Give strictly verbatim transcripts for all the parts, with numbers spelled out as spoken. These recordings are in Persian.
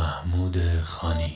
محمود خانی.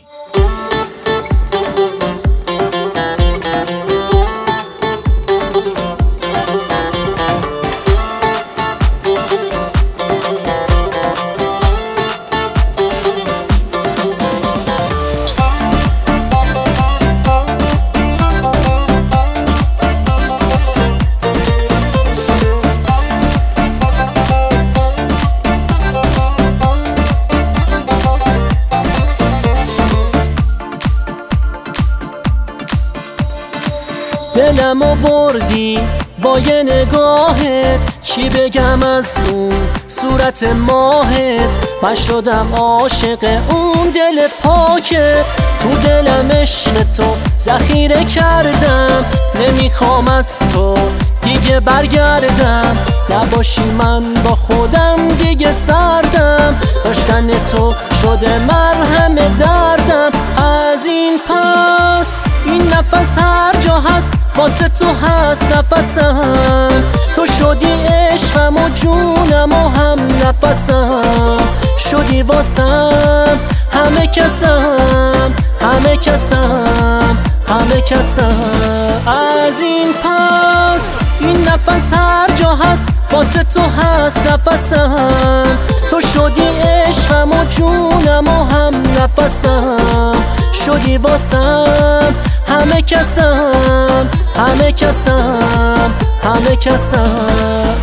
دلمو بردی با یه نگاهت، چی بگم از اون صورت ماهت. من شدم عاشق اون دل پاکت، تو دلم عشق تو ذخیره کردم. نمیخوام از تو دیگه برگردم، نباشی من با خودم دیگه سردم. داشتن تو شده مرهم دردم. از این پس این نفس هر جا هست واسه تو هست نفسم. تو شدی عشقم و جونم و هم نفسم. شدی واسم همه کسم، همه کسم، همه کسم. از این پس این نفس هر جا هست واسه تو هست نفسم. تو شدی عشقم و جونم و هم نفسم. شدی واسم همه کسم، همه کسم، همه کسم.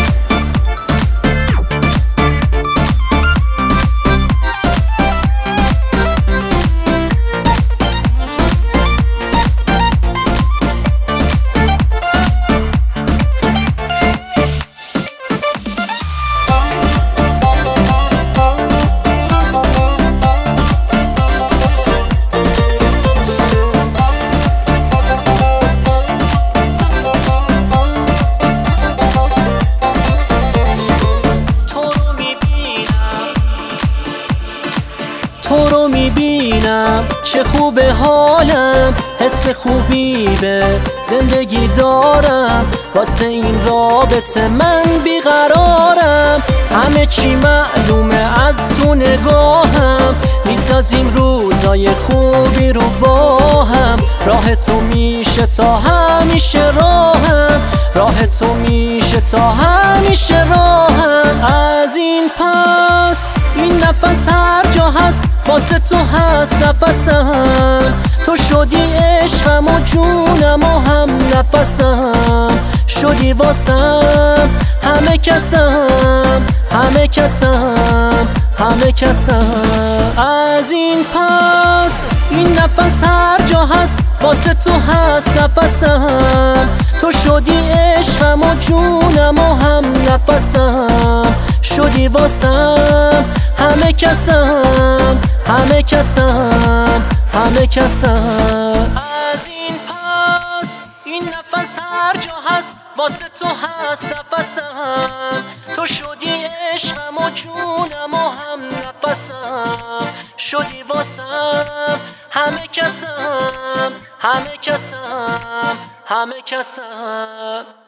تو رو میبینم چه خوبه حالم، حس خوبی به زندگی دارم. واسه این رابطه من بیقرارم. همه چی معلومه از تو نگاهم، میسازیم روزای خوبی رو با هم. راه تو میشه تا همیشه راهم، راه تو میشه تا همیشه راهم. از این پس این نفس هر جا هست واسه تو هست نفسم. تو شدی عشقم و جونم و هم نفسم. شدی واسم همه کسم، همه کسم، همه کسم. از این پس این نفس هر جا هست واسه تو هست نفسم. تو شدی عشقم و جونم و هم نفسم. شدی واسم همه کسم، همه کسم، همه کسم. از این پس این نفس هر جا هست واسه تو هست نفسم. تو شدی عشقم و جونم و هم نفسم. شدی واسم همه کسم، همه کسم، همه کسم.